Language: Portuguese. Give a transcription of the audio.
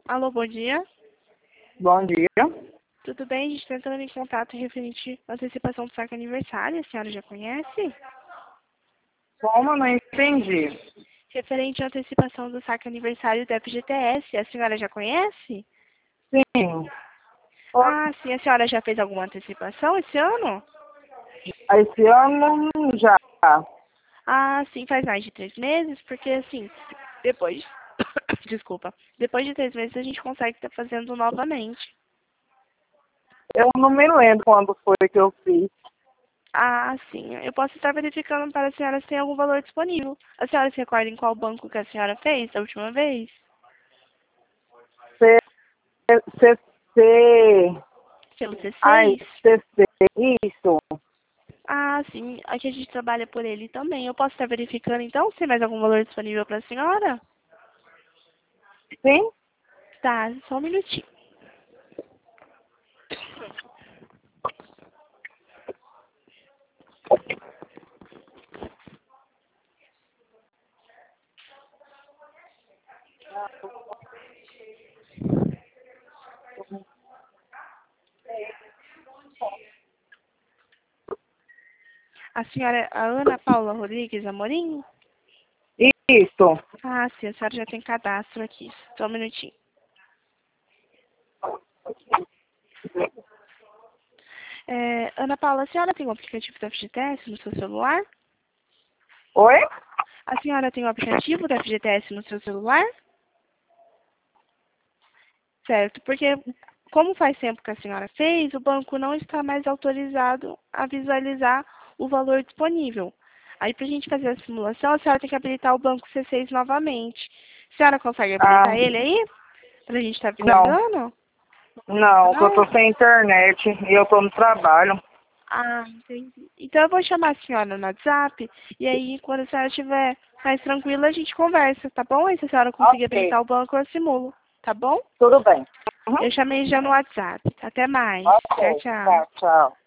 Alô, bom dia. Bom dia. Tudo bem? A gente está entrando em contato referente à antecipação do saque aniversário. A senhora já conhece? Como? Não entendi. Referente à antecipação do saque aniversário do FGTS. A senhora já conhece? Sim. Ah, sim. A senhora já fez alguma antecipação esse ano? Esse ano já. Ah, sim. Faz mais de 3 meses? Porque, assim, depois... Desculpa. Depois de 3 meses a gente consegue estar fazendo novamente. Eu não me lembro quando foi que eu fiz. Ah, sim. Eu posso estar verificando para a senhora se tem algum valor disponível. A senhora se recorda em qual banco que a senhora fez da última vez? C, CC. Pelo Ai, C6? CC. Isso. Ah, sim. Aqui a gente trabalha por ele também. Eu posso estar verificando, então, se tem mais algum valor disponível para a senhora? Sim? Tá, só um minutinho. A senhora é a Ana Paula Rodrigues Amorim? Isso. Ah, sim. A senhora já tem cadastro aqui. Só um minutinho. Ana Paula, a senhora tem o aplicativo do FGTS no seu celular? Oi? A senhora tem o aplicativo do FGTS no seu celular? Certo, porque como faz tempo que a senhora fez, o banco não está mais autorizado a visualizar o valor disponível. Aí, para a gente fazer a simulação, a senhora tem que habilitar o banco C6 novamente. A senhora consegue Ah, habilitar ele aí? Para a gente estar não. visualizando? Não, que eu tô Não? sem internet e eu tô no trabalho. Ah, entendi. Então, eu vou chamar a senhora no WhatsApp, e aí, quando a senhora estiver mais tranquila, a gente conversa, tá bom? E se a senhora conseguir Ok. habilitar o banco, eu simulo, tá bom? Tudo bem. Uhum. Eu chamei já no WhatsApp. Até mais. Tchau, Ok. tchau. Tá, tchau.